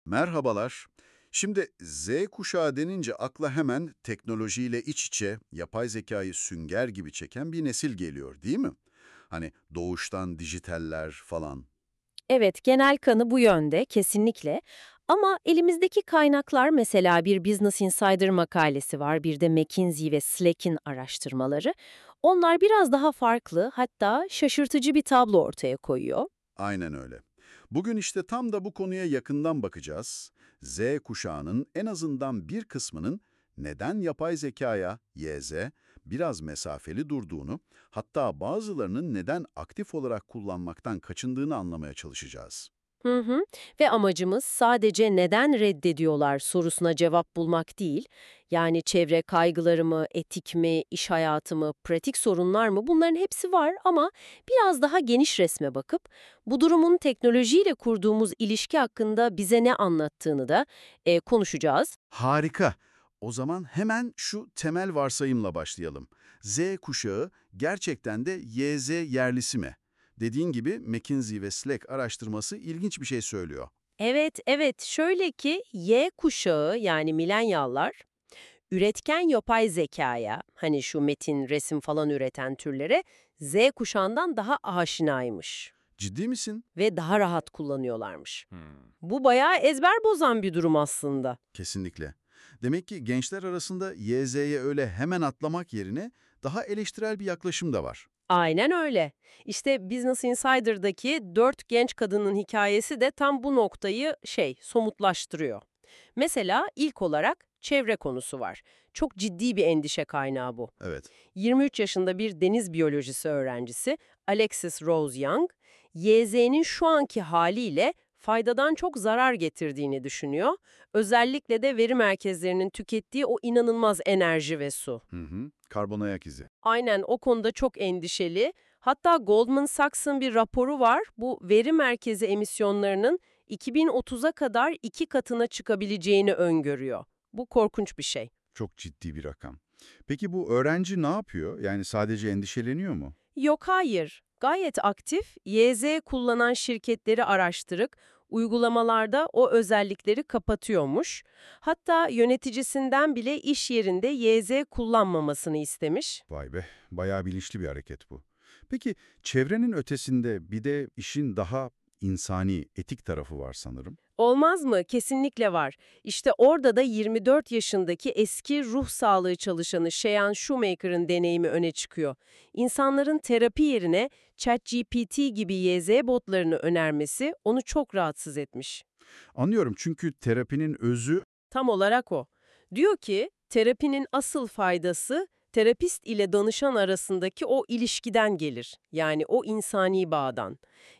Merhabalar. Şimdi Z kuşağı denince akla hemen teknolojiyle iç içe, yapay zekayı sünger gibi çeken bir nesil geliyor, değil mi? Hani doğuştan dijitaller falan. Evet, genel kanı bu yönde, kesinlikle. Ama elimizdeki kaynaklar mesela bir Business Insider makalesi var, bir de McKinsey ve Slack'in araştırmaları. Onlar biraz daha farklı, hatta şaşırtıcı bir tablo ortaya koyuyor. Aynen öyle. Bugün işte tam da bu konuya yakından bakacağız. Z kuşağının en azından bir kısmının neden yapay zekaya, YZ, biraz mesafeli durduğunu, hatta bazılarının neden aktif olarak kullanmaktan kaçındığını anlamaya çalışacağız. Hı hı. Ve amacımız sadece neden reddediyorlar sorusuna cevap bulmak değil. Yani çevre kaygıları mı, etik mi, iş hayatı mı, pratik sorunlar mı, bunların hepsi var ama biraz daha geniş resme bakıp bu durumun teknolojiyle kurduğumuz ilişki hakkında bize ne anlattığını da konuşacağız. Harika. O zaman hemen şu temel varsayımla başlayalım. Z kuşağı gerçekten de YZ yerlisi mi? Dediğin gibi McKinsey ve Slack araştırması ilginç bir şey söylüyor. Evet, evet. Şöyle ki Y kuşağı yani milenyallar üretken yapay zekaya, hani şu metin, resim falan üreten türlere Z kuşağından daha aşinaymış Ciddi misin? ve daha rahat kullanıyorlarmış. Hmm. Bu bayağı ezber bozan bir durum aslında. Kesinlikle. Demek ki gençler arasında YZ'ye öyle hemen atlamak yerine daha eleştirel bir yaklaşım da var. Aynen öyle. İşte Business Insider'daki 4 genç kadının hikayesi de tam bu noktayı somutlaştırıyor. Mesela ilk olarak çevre konusu var. Çok ciddi bir endişe kaynağı bu. Evet. 23 yaşında bir deniz biyolojisi öğrencisi Alexis Rose Young, YZ'nin şu anki haliyle faydadan çok zarar getirdiğini düşünüyor. Özellikle de veri merkezlerinin tükettiği o inanılmaz enerji ve su. Hı hı. Karbon ayak izi. Aynen o konuda çok endişeli. Hatta Goldman Sachs'ın bir raporu var. Bu veri merkezi emisyonlarının 2030'a kadar 2 katına çıkabileceğini öngörüyor. Bu korkunç bir şey. Çok ciddi bir rakam. Peki bu öğrenci ne yapıyor? Yani sadece endişeleniyor mu? Yok, hayır. Gayet aktif, YZ kullanan şirketleri araştırıp uygulamalarda o özellikleri kapatıyormuş. Hatta yöneticisinden bile iş yerinde YZ kullanmamasını istemiş. Vay be, bayağı bilinçli bir hareket bu. Peki çevrenin ötesinde bir de işin daha insani, etik tarafı var sanırım. Olmaz mı? Kesinlikle var. İşte orada da 24 yaşındaki eski ruh sağlığı çalışanı Cheyenne Shoemaker'ın deneyimi öne çıkıyor. İnsanların terapi yerine ChatGPT gibi YZ botlarını önermesi onu çok rahatsız etmiş. Anlıyorum çünkü terapinin özü Tam olarak o. Diyor ki, terapinin asıl faydası terapist ile danışan arasındaki o ilişkiden gelir. Yani o insani bağdan.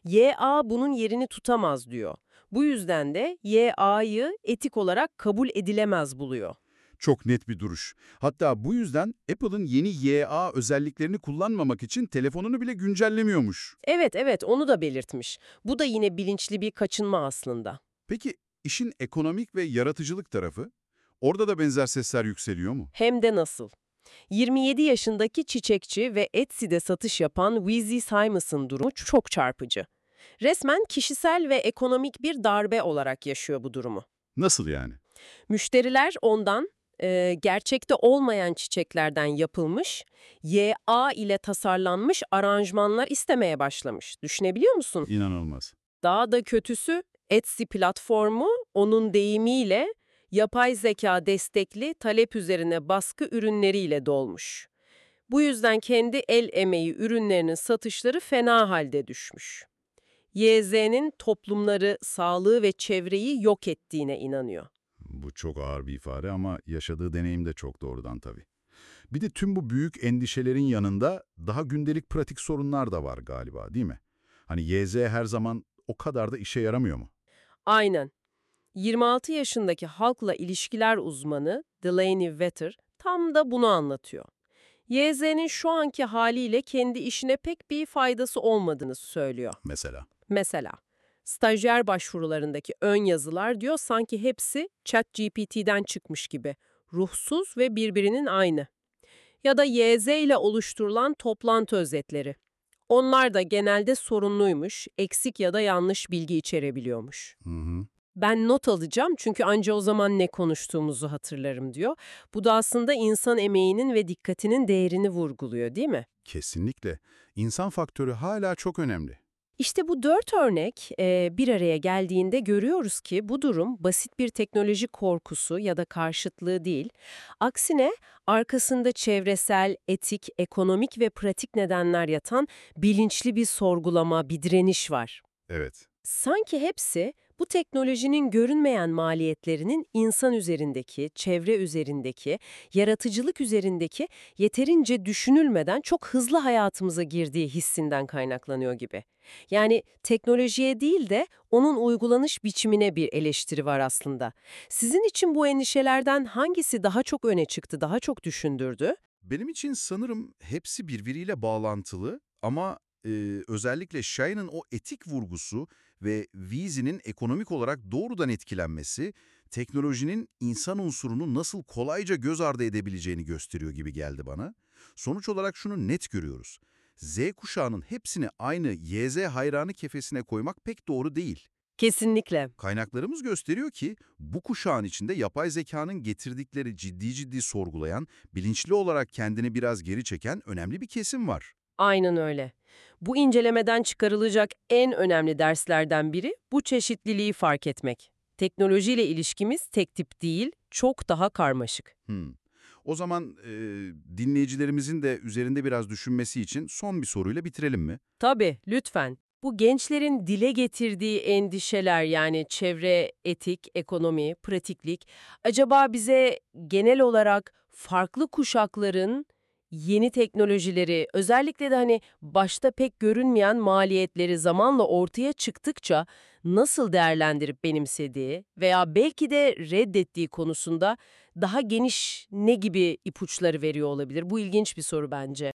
YA bunun yerini tutamaz diyor. Bu yüzden de YA'yı etik olarak kabul edilemez buluyor. çok net bir duruş. Hatta bu yüzden Apple'ın yeni YA özelliklerini kullanmamak için telefonunu bile güncellemiyormuş. Evet, evet, onu da belirtmiş. Bu da yine bilinçli bir kaçınma aslında. Peki işin ekonomik ve yaratıcılık tarafı? Orada da benzer sesler yükseliyor mu? Hem de nasıl? 27 yaşındaki çiçekçi ve Etsy'de satış yapan Weezy Simons'ın durumu çok çarpıcı. Resmen kişisel ve ekonomik bir darbe olarak yaşıyor bu durumu. Nasıl yani? Müşteriler ondan gerçekte olmayan çiçeklerden yapılmış, YA ile tasarlanmış aranjmanlar istemeye başlamış. Düşünebiliyor musun? İnanılmaz. Daha da kötüsü Etsy platformu onun deyimiyle yapay zeka destekli talep üzerine baskı ürünleriyle dolmuş. Bu yüzden kendi el emeği ürünlerinin satışları fena halde düşmüş. YZ'nin toplumları, sağlığı ve çevreyi yok ettiğine inanıyor. Bu çok ağır bir ifade ama yaşadığı deneyim de çok doğrudan tabii. Bir de tüm bu büyük endişelerin yanında daha gündelik pratik sorunlar da var galiba, değil mi? Hani YZ her zaman o kadar da işe yaramıyor mu? Aynen. 26 yaşındaki halkla ilişkiler uzmanı Delaney Vetter tam da bunu anlatıyor. YZ'nin şu anki haliyle kendi işine pek bir faydası olmadığını söylüyor. Mesela. Mesela, stajyer başvurularındaki ön yazılar diyor sanki hepsi ChatGPT'den çıkmış gibi. Ruhsuz ve birbirinin aynı. Ya da YZ ile oluşturulan toplantı özetleri. Onlar da genelde sorunluymuş, eksik ya da yanlış bilgi içerebiliyormuş. Hı hı. Ben not alacağım çünkü anca o zaman ne konuştuğumuzu hatırlarım diyor. Bu da aslında insan emeğinin ve dikkatinin değerini vurguluyor, değil mi? Kesinlikle. İnsan faktörü hala çok önemli. İşte bu 4 örnek bir araya geldiğinde görüyoruz ki bu durum basit bir teknoloji korkusu ya da karşıtlığı değil. Aksine arkasında çevresel, etik, ekonomik ve pratik nedenler yatan bilinçli bir sorgulama, bir direniş var. Evet. Sanki hepsi bu teknolojinin görünmeyen maliyetlerinin insan üzerindeki, çevre üzerindeki, yaratıcılık üzerindeki yeterince düşünülmeden çok hızlı hayatımıza girdiği hissinden kaynaklanıyor gibi. Yani teknolojiye değil de onun uygulanış biçimine bir eleştiri var aslında. Sizin için bu endişelerden hangisi daha çok öne çıktı, daha çok düşündürdü? Benim için sanırım hepsi birbiriyle bağlantılı ama özellikle Shine'ın o etik vurgusu ve Weezy'nin ekonomik olarak doğrudan etkilenmesi, teknolojinin insan unsurunu nasıl kolayca göz ardı edebileceğini gösteriyor gibi geldi bana. Sonuç olarak şunu net görüyoruz. Z kuşağının hepsini aynı YZ hayranı kefesine koymak pek doğru değil. Kesinlikle. Kaynaklarımız gösteriyor ki bu kuşağın içinde yapay zekanın getirdikleri ciddi sorgulayan, bilinçli olarak kendini biraz geri çeken önemli bir kesim var. Aynen öyle. Bu incelemeden çıkarılacak en önemli derslerden biri bu çeşitliliği fark etmek. Teknolojiyle ilişkimiz tek tip değil, çok daha karmaşık. O zaman dinleyicilerimizin de üzerinde biraz düşünmesi için son bir soruyla bitirelim mi? Tabii, lütfen. Bu gençlerin dile getirdiği endişeler yani çevre, etik, ekonomi, pratiklik, acaba bize genel olarak farklı kuşakların yeni teknolojileri, özellikle de başta pek görünmeyen maliyetleri zamanla ortaya çıktıkça nasıl değerlendirip benimsediği veya belki de reddettiği konusunda daha geniş ne gibi ipuçları veriyor olabilir? Bu ilginç bir soru bence.